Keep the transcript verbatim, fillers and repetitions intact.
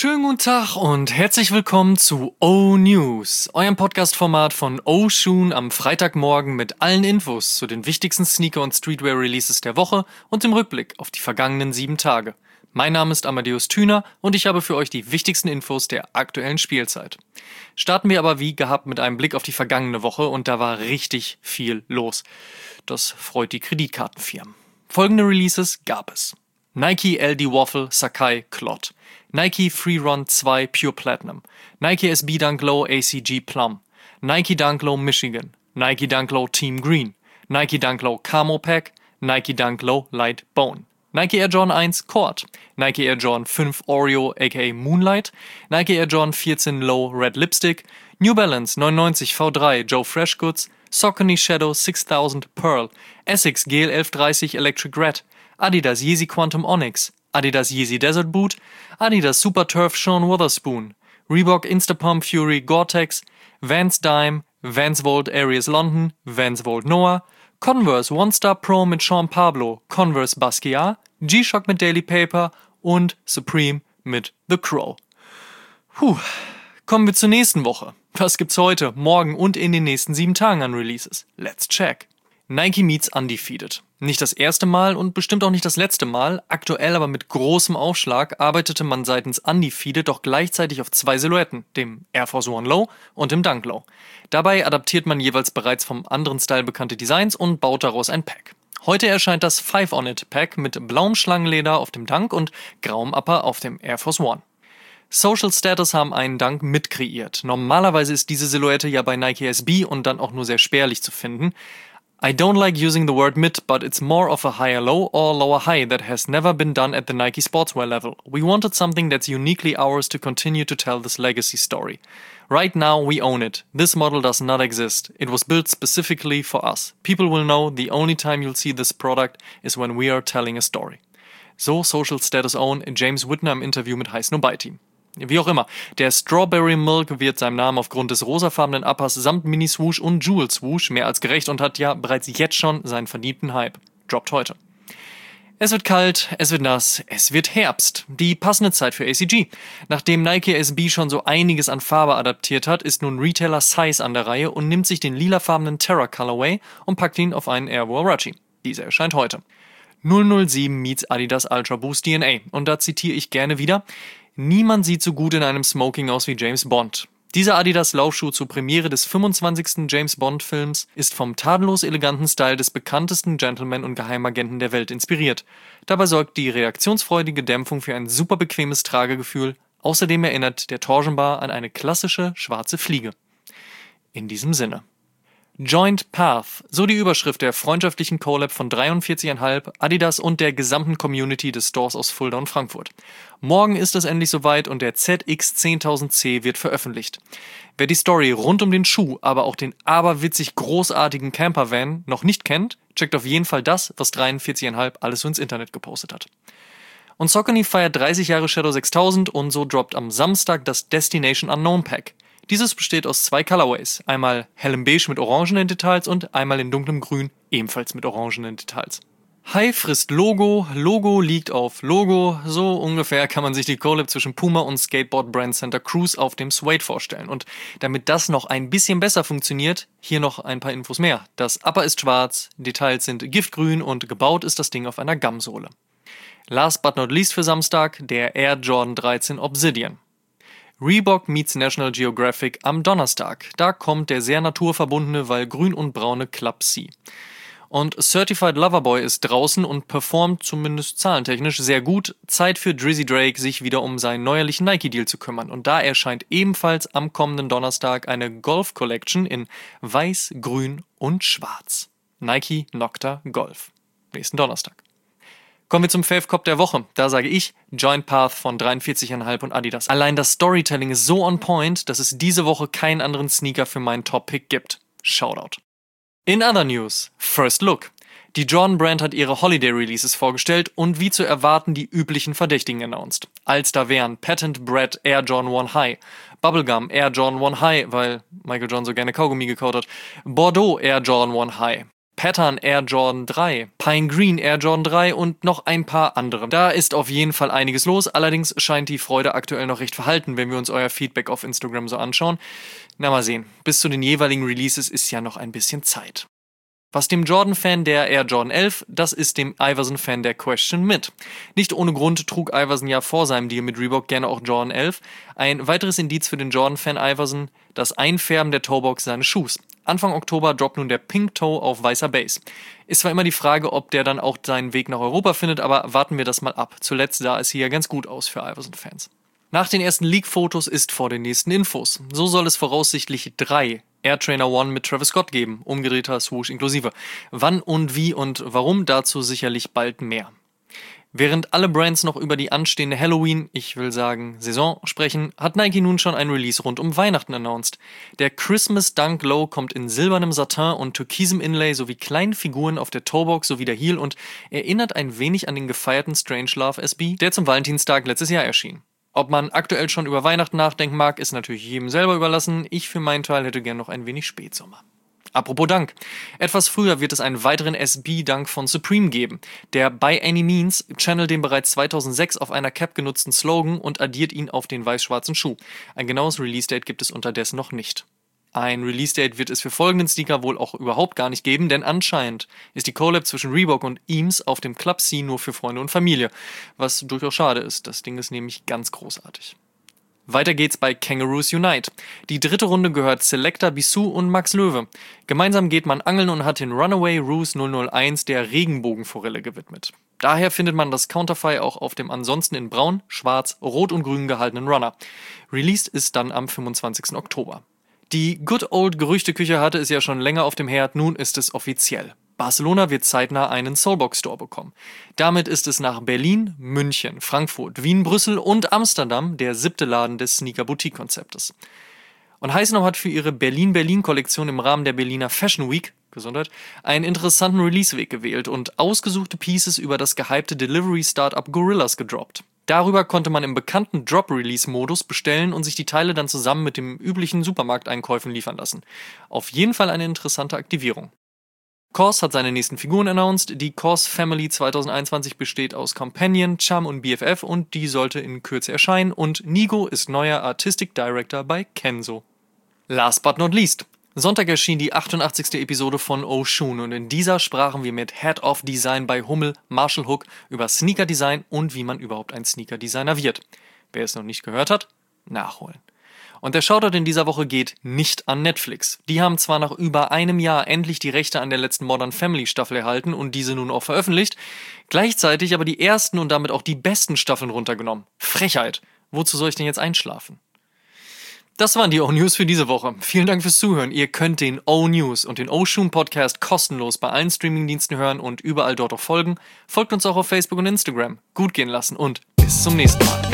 Schönen guten Tag und herzlich willkommen zu O-News, eurem Podcast-Format von O-Shoon am Freitagmorgen mit allen Infos zu den wichtigsten Sneaker- und Streetwear-Releases der Woche und dem Rückblick auf die vergangenen sieben Tage. Mein Name ist Amadeus Thüner und ich habe für euch die wichtigsten Infos der aktuellen Spielzeit. Starten wir aber wie gehabt mit einem Blick auf die vergangene Woche und da war richtig viel los. Das freut die Kreditkartenfirmen. Folgende Releases gab es: Nike L D Waffle Sacai Clot, Nike Free Run zwei Pure Platinum, Nike S B Dunk Low A C G Plum, Nike Dunk Low Michigan, Nike Dunk Low Team Green, Nike Dunk Low Camo Pack, Nike Dunk Low Light Bone, Nike Air Jordan eins Cord, Nike Air Jordan fünf Oreo aka Moonlight, Nike Air Jordan vierzehn Low Red Lipstick, New Balance neunundneunzig V drei Joe Freshgoods, Saucony Shadow sechstausend Pearl, Essex G L elf dreißig Electric Red, Adidas Yeezy Quantum Onyx, Adidas Yeezy Desert Boot, Adidas Super Turf Sean Wotherspoon, Reebok Instapump Fury Gore-Tex, Vans Dime, Vans Volt Aries London, Vans Volt Noah, Converse One Star Pro mit Sean Pablo, Converse Basquiat, G-Shock mit Daily Paper und Supreme mit The Crow. Puh, kommen wir zur nächsten Woche. Was gibt's heute, morgen und in den nächsten sieben Tagen an Releases? Let's check. Nike meets Undefeated. Nicht das erste Mal und bestimmt auch nicht das letzte Mal, aktuell aber mit großem Aufschlag arbeitete man seitens Undefeated doch gleichzeitig auf zwei Silhouetten, dem Air Force One Low und dem Dunk Low. Dabei adaptiert man jeweils bereits vom anderen Style bekannte Designs und baut daraus ein Pack. Heute erscheint das Five On It Pack mit blauem Schlangenleder auf dem Dunk und grauem Upper auf dem Air Force One. Social Status haben einen Dunk mitkreiert. Normalerweise ist diese Silhouette ja bei Nike S B und dann auch nur sehr spärlich zu finden. I don't like using the word mid, but it's more of a higher low or lower high that has never been done at the Nike sportswear level. We wanted something that's uniquely ours to continue to tell this legacy story. Right now we own it. This model does not exist. It was built specifically for us. People will know the only time you'll see this product is when we are telling a story. So Social Status Own James Whitner im Interview mit High Snow Bye Team. Wie auch immer, der Strawberry Milk wird seinem Namen aufgrund des rosafarbenen Uppers samt Mini-Swoosh und Jewel-Swoosh mehr als gerecht und hat ja bereits jetzt schon seinen verdienten Hype. Droppt heute. Es wird kalt, es wird nass, es wird Herbst. Die passende Zeit für A C G. Nachdem Nike S B schon so einiges an Farbe adaptiert hat, ist nun Retailer Size an der Reihe und nimmt sich den lilafarbenen Terra Colorway und packt ihn auf einen Air Huarache. Dieser erscheint heute. null null sieben meets Adidas Ultra Boost D N A. Und da zitiere ich gerne wieder: Niemand sieht so gut in einem Smoking aus wie James Bond. Dieser Adidas-Laufschuh zur Premiere des fünfundzwanzigsten James Bond-Films ist vom tadellos eleganten Style des bekanntesten Gentleman und Geheimagenten der Welt inspiriert. Dabei sorgt die reaktionsfreudige Dämpfung für ein super bequemes Tragegefühl. Außerdem erinnert der Torsionbar an eine klassische schwarze Fliege. In diesem Sinne. Joint Path, so die Überschrift der freundschaftlichen Collab von dreiundvierzig Komma fünf, Adidas und der gesamten Community des Stores aus Fulda und Frankfurt. Morgen ist es endlich soweit und der Z X zehntausend C wird veröffentlicht. Wer die Story rund um den Schuh, aber auch den aberwitzig großartigen Campervan noch nicht kennt, checkt auf jeden Fall das, was dreiundvierzig Komma fünf alles so ins Internet gepostet hat. Und Saucony feiert dreißig Jahre Shadow sechstausend und so droppt am Samstag das Destination Unknown Pack. Dieses besteht aus zwei Colorways, einmal hellem Beige mit orangenen Details und einmal in dunklem Grün, ebenfalls mit orangenen Details. High frisst Logo, Logo liegt auf Logo, so ungefähr kann man sich die Collab zwischen Puma und Skateboard-Brand Santa Cruz auf dem Suede vorstellen. Und damit das noch ein bisschen besser funktioniert, hier noch ein paar Infos mehr. Das Upper ist schwarz, Details sind giftgrün und gebaut ist das Ding auf einer Gumsohle. Last but not least für Samstag, der Air Jordan dreizehn Obsidian. Reebok meets National Geographic am Donnerstag. Da kommt der sehr naturverbundene, weil grün und braune Club C. Und Certified Loverboy ist draußen und performt zumindest zahlentechnisch sehr gut. Zeit für Drizzy Drake, sich wieder um seinen neuerlichen Nike-Deal zu kümmern. Und da erscheint ebenfalls am kommenden Donnerstag eine Golf Collection in Weiß, Grün und Schwarz. Nike Nocta Golf. Nächsten Donnerstag. Kommen wir zum Fave-Cop der Woche. Da sage ich Joint Path von dreiundvierzig Komma fünf und Adidas. Allein das Storytelling ist so on point, dass es diese Woche keinen anderen Sneaker für meinen Top-Pick gibt. Shoutout. In other news, First Look. Die Jordan Brand hat ihre Holiday-Releases vorgestellt und wie zu erwarten die üblichen Verdächtigen announced. Als da wären Patent Bred Air Jordan One High, Bubblegum Air Jordan One High, weil Michael Jordan so gerne Kaugummi gekaut hat, Bordeaux Air Jordan One High, Pattern Air Jordan drei, Pine Green Air Jordan drei und noch ein paar andere. Da ist auf jeden Fall einiges los, allerdings scheint die Freude aktuell noch recht verhalten, wenn wir uns euer Feedback auf Instagram so anschauen. Na, mal sehen, bis zu den jeweiligen Releases ist ja noch ein bisschen Zeit. Was dem Jordan-Fan der Air Jordan elf, das ist dem Iverson-Fan der Question mit. Nicht ohne Grund trug Iverson ja vor seinem Deal mit Reebok gerne auch Jordan elf. Ein weiteres Indiz für den Jordan-Fan Iverson, das Einfärben der Toebox seines Schuhs. Anfang Oktober droppt nun der Pink Toe auf weißer Base. Ist zwar immer die Frage, ob der dann auch seinen Weg nach Europa findet, aber warten wir das mal ab. Zuletzt sah es hier ja ganz gut aus für Iverson-Fans. Nach den ersten Leak-Fotos ist vor den nächsten Infos. So soll es voraussichtlich drei Air Trainer One mit Travis Scott geben, umgedrehter Swoosh inklusive. Wann und wie und warum, dazu sicherlich bald mehr. Während alle Brands noch über die anstehende Halloween, ich will sagen Saison, sprechen, hat Nike nun schon ein Release rund um Weihnachten announced. Der Christmas Dunk Low kommt in silbernem Satin und türkisem Inlay sowie kleinen Figuren auf der Toebox sowie der Heel und erinnert ein wenig an den gefeierten Strangelove S B, der zum Valentinstag letztes Jahr erschien. Ob man aktuell schon über Weihnachten nachdenken mag, ist natürlich jedem selber überlassen. Ich für meinen Teil hätte gern noch ein wenig Spätsommer. Apropos Dunk. Etwas früher wird es einen weiteren S B-Dunk von Supreme geben. Der By Any Means channelt den bereits zweitausendsechs auf einer Cap genutzten Slogan und addiert ihn auf den weiß-schwarzen Schuh. Ein genaues Release-Date gibt es unterdessen noch nicht. Ein Release-Date wird es für folgenden Sneaker wohl auch überhaupt gar nicht geben, denn anscheinend ist die Collab zwischen Reebok und Eames auf dem Club C nur für Freunde und Familie, was durchaus schade ist. Das Ding ist nämlich ganz großartig. Weiter geht's bei Kangaroos Unite. Die dritte Runde gehört Selecta Bissou und Max Löwe. Gemeinsam geht man angeln und hat den Runaway Ruse null null eins der Regenbogenforelle gewidmet. Daher findet man das Counterfei auch auf dem ansonsten in braun, schwarz, rot und grün gehaltenen Runner. Released ist dann am fünfundzwanzigsten Oktober. Die Good Old Gerüchteküche hatte es ja schon länger auf dem Herd, nun ist es offiziell. Barcelona wird zeitnah einen Soulbox Store bekommen. Damit ist es nach Berlin, München, Frankfurt, Wien, Brüssel und Amsterdam der siebte Laden des Sneaker-Boutique-Konzeptes. Und Heißenau hat für ihre Berlin-Berlin-Kollektion im Rahmen der Berliner Fashion Week, Gesundheit, einen interessanten Releaseweg gewählt und ausgesuchte Pieces über das gehypte Delivery-Startup Gorillas gedroppt. Darüber konnte man im bekannten Drop-Release-Modus bestellen und sich die Teile dann zusammen mit den üblichen Supermarkteinkäufen liefern lassen. Auf jeden Fall eine interessante Aktivierung. K O S hat seine nächsten Figuren announced. Die K O S Family zwanzig einundzwanzig besteht aus Companion, Chum und B F F und die sollte in Kürze erscheinen und Nigo ist neuer Artistic Director bei Kenzo. Last but not least. Sonntag erschien die achtundachtzigste Episode von Oshun und in dieser sprachen wir mit Head of Design bei Hummel, Marshall Hook, über Sneaker-Design und wie man überhaupt ein Sneaker-Designer wird. Wer es noch nicht gehört hat, nachholen. Und der Shoutout in dieser Woche geht nicht an Netflix. Die haben zwar nach über einem Jahr endlich die Rechte an der letzten Modern Family Staffel erhalten und diese nun auch veröffentlicht, gleichzeitig aber die ersten und damit auch die besten Staffeln runtergenommen. Frechheit. Wozu soll ich denn jetzt einschlafen? Das waren die O-News für diese Woche. Vielen Dank fürs Zuhören. Ihr könnt den O-News und den Oshun Podcast kostenlos bei allen Streamingdiensten hören und überall dort auch folgen. Folgt uns auch auf Facebook und Instagram. Gut gehen lassen und bis zum nächsten Mal.